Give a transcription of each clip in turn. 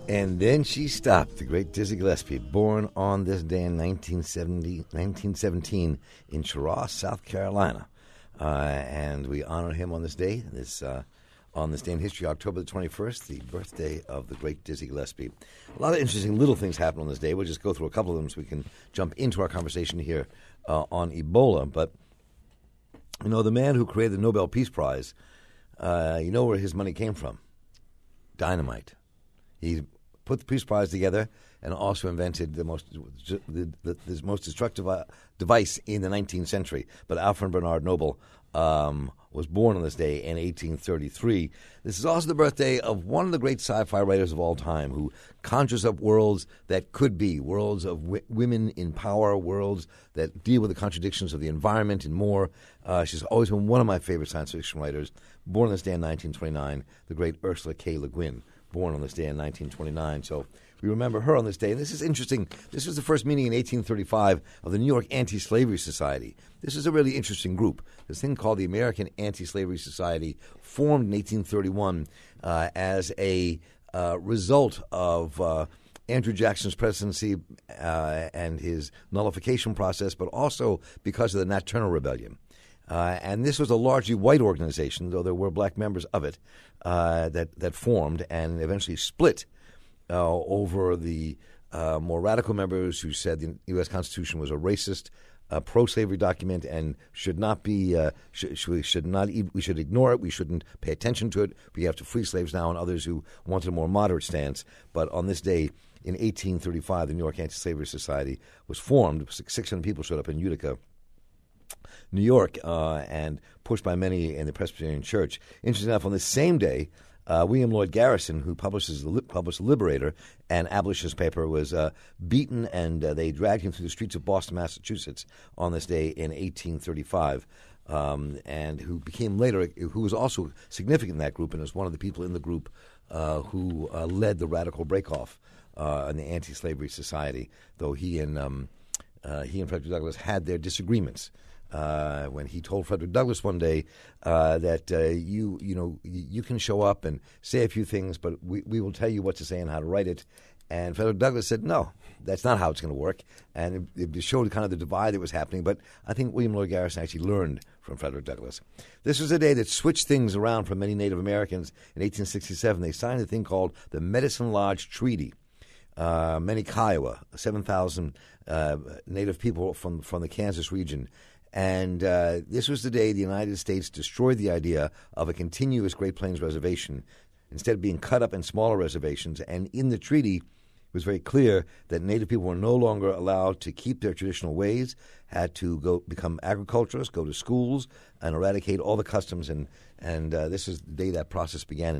And then she stopped, the great Dizzy Gillespie, born on this day in 1917 in Chehalis, South Carolina. And we honor him on this day, on this day in history, October the 21st, the birthday of the great Dizzy Gillespie. A lot of interesting little things happen on this day. We'll just go through a couple of them so we can jump into our conversation here on Ebola. But, you know, the man who created the Nobel Peace Prize, you know where his money came from? Dynamite. He put the Peace Prize together and also invented the most destructive device in the 19th century. But Alfred Bernard Nobel was born on this day in 1833. This is also the birthday of one of the great sci-fi writers of all time who conjures up worlds that could be, worlds of women in power, worlds that deal with the contradictions of the environment and more. She's always been one of my favorite science fiction writers. Born on this day in 1929, the great Ursula K. Le Guin, born on this day in 1929. So we remember her on this day. And this is interesting. This was the first meeting in 1835 of the New York Anti-Slavery Society. This is a really interesting group. This thing called the American Anti-Slavery Society formed in 1831 as a result of Andrew Jackson's presidency and his nullification process, but also because of the Nat Turner Rebellion. And this was a largely white organization, though there were black members of it that formed and eventually split over the more radical members who said the U.S. Constitution was a racist, pro-slavery document and should not be. We should ignore it. We shouldn't pay attention to it. We have to free slaves now. And others who wanted a more moderate stance. But on this day in 1835, the New York Anti-Slavery Society was formed. 600 people showed up in Utica, New York, and pushed by many in the Presbyterian Church. Interesting enough, on this same day, William Lloyd Garrison, who published Liberator, an abolitionist paper, was beaten, and they dragged him through the streets of Boston, Massachusetts, on this day in 1835, and who became later, who was also significant in that group, and was one of the people in the group who led the radical breakoff in the Anti-Slavery Society, though he and Frederick Douglass had their disagreements. When he told Frederick Douglass one day that you can show up and say a few things, but we will tell you what to say and how to write it. And Frederick Douglass said, no, that's not how it's going to work. And it showed kind of the divide that was happening. But I think William Lloyd Garrison actually learned from Frederick Douglass. This was a day that switched things around for many Native Americans. In 1867, they signed a thing called the Medicine Lodge Treaty. Many Kiowa, 7,000 Native people from the Kansas region. And this was the day the United States destroyed the idea of a continuous Great Plains reservation, instead of being cut up in smaller reservations. And in the treaty, it was very clear that Native people were no longer allowed to keep their traditional ways, had to go become agriculturists, go to schools, and eradicate all the customs. And this is the day that process began in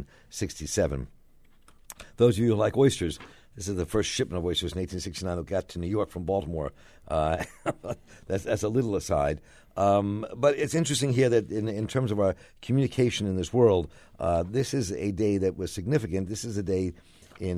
1867. Those of you who like oysters, this is the first shipment of oysters in 1869 that got to New York from Baltimore. That's a little aside. But it's interesting here that in terms of our communication in this world, this is a day that was significant. This is a day in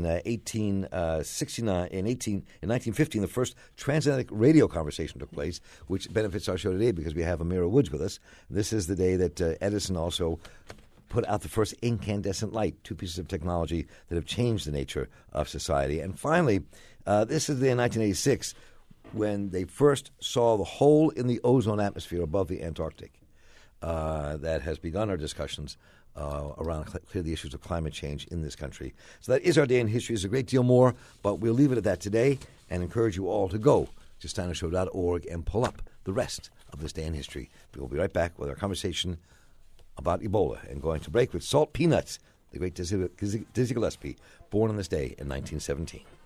1869, in 1915, the first transatlantic radio conversation took place, which benefits our show today because we have Amira Woods with us. This is the day that Edison also put out the first incandescent light, two pieces of technology that have changed the nature of society. And finally, this is the day in 1986 when they first saw the hole in the ozone atmosphere above the Antarctic. That has begun our discussions around clear the issues of climate change in this country. So that is our day in history. There's a great deal more, but we'll leave it at that today and encourage you all to go to steinershow.org and pull up the rest of this day in history. We'll be right back with our conversation about Ebola and going to break with Salt Peanuts, the great Dizzy Gillespie, born on this day in 1917.